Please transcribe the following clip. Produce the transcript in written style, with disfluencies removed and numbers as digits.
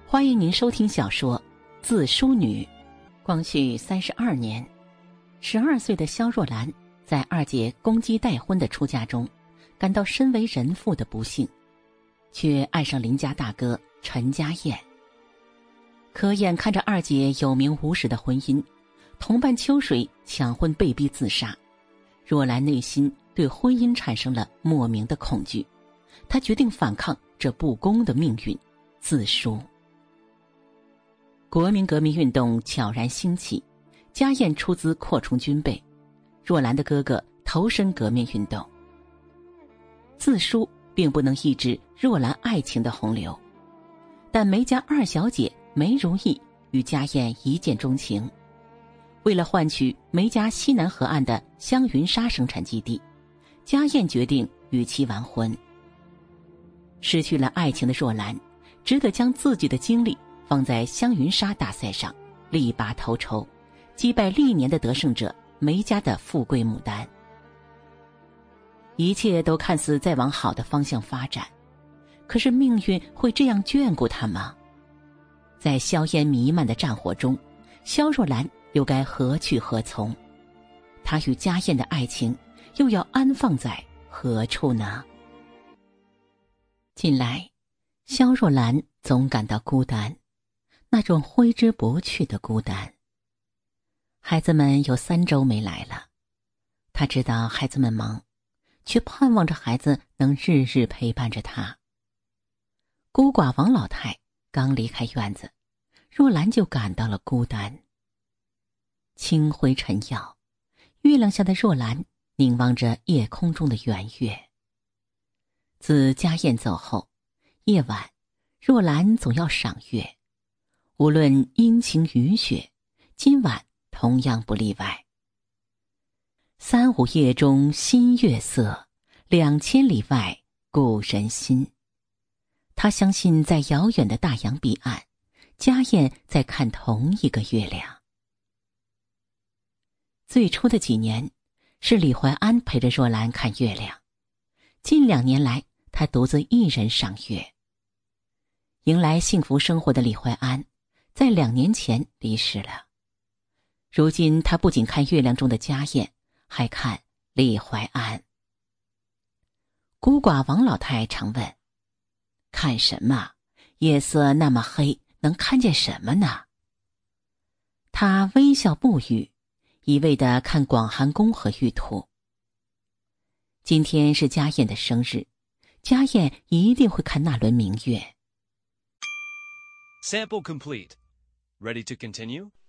欢迎您收听小说《自梳女》。光绪32年，12岁的萧若兰在二姐攻击待婚的出嫁中，感到身为人妇的不幸，却爱上邻家大哥陈家燕。可眼看着二姐有名无实的婚姻，同伴秋水抢婚被逼自杀，若兰内心对婚姻产生了莫名的恐惧，她决定反抗这不公的命运，自梳。国民革命运动悄然兴起，家燕出资扩充军备，若兰的哥哥投身革命运动。自梳并不能抑制若兰爱情的洪流，但梅家二小姐梅如意与家燕一见钟情。为了换取梅家西南河岸的香云纱生产基地，家燕决定与其完婚。失去了爱情的若兰只得将自己的精力放在香云纱大赛上，力拔头筹，击败历年的得胜者梅家的富贵牡丹。一切都看似在往好的方向发展，可是命运会这样眷顾他吗？在硝烟弥漫的战火中，萧若兰又该何去何从？她与家燕的爱情又要安放在何处呢？近来，萧若兰总感到孤单，那种挥之不去的孤单。孩子们有3周没来了，她知道孩子们忙，却盼望着孩子能日日陪伴着她。孤寡王老太刚离开院子，若兰就感到了孤单。清辉沉耀，月亮下的若兰凝望着夜空中的圆月。自家燕走后，夜晚若兰总要赏月，无论阴晴雨雪，今晚同样不例外。3、5夜中新月色，2000里外故人心。他相信在遥远的大洋彼岸，家燕在看同一个月亮。最初的几年，是李怀安陪着若兰看月亮，近2年来，他独自一人赏月。迎来幸福生活的李怀安，在2年前离世了。如今他不仅看月亮中的家燕，还看李怀安。孤寡王老太常问：看什么？夜色那么黑，能看见什么呢？他微笑不语，一味地看广寒宫和玉兔。今天是家燕的生日，家燕一定会看那轮明月。 Sample complete. Ready to continue?